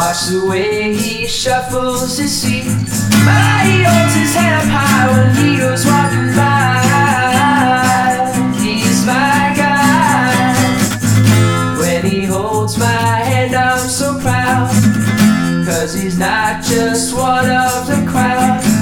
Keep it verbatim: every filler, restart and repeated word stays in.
watch the way he shuffles his feet. But he holds his head up high when he goes walking by. He's my guy. When he holds my hand, I'm so proud, 'cause he's not just one of the crowd.